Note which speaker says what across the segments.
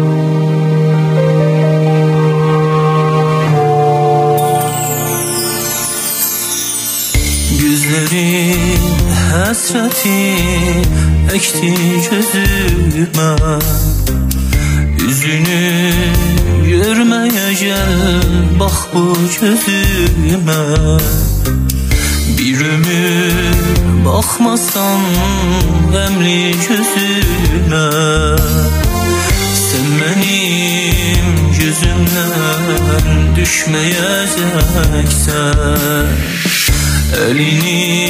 Speaker 1: Gözlerin həsrəti əkdi gözümə, üzünü görməyə gəl, bax bu gözümə. Bir ömür baxmasan qəmli gözümə, sən mənim gözümdən düşməyəcəksən. Elini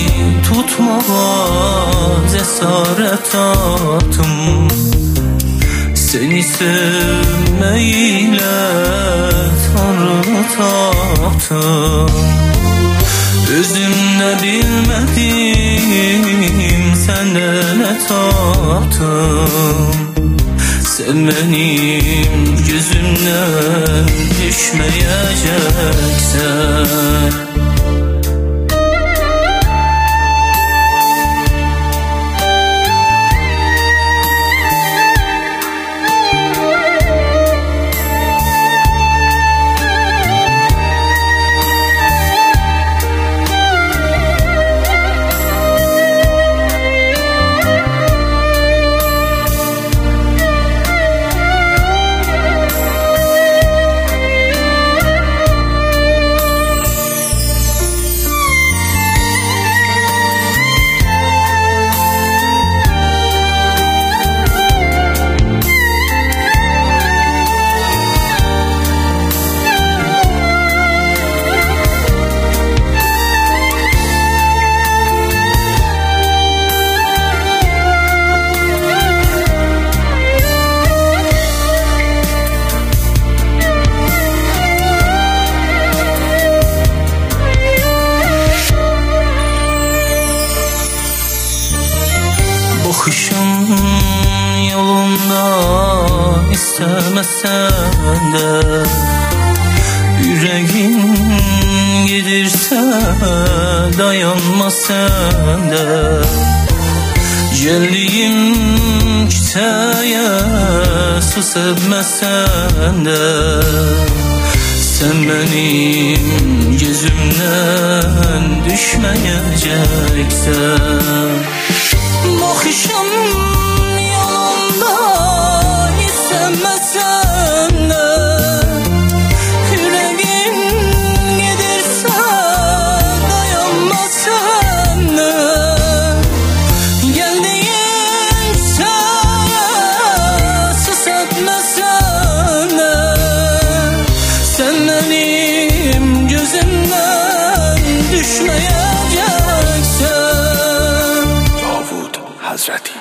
Speaker 1: tutmağa cəsarət tapdım, seni sevməklə Tanrını tapdım. Özümdə bilmədim, səndə nə tapdım. Sən mənim gözümdən düşməyəcəksən. Baxışın yolunda istəməsən də, ürəyin gedirsə dayanma sən də. Gəldiyim küçəyə su səpməsən də, sən mənim gözümdən düşməyəcəksən. Baxışım yolunda istəməsən də, ürəyin gedirsə dayanma sən də. Gəldiyim küçəyə su səpməsən də, sən mənim gözümdən düşməyəcəksən. Hazreti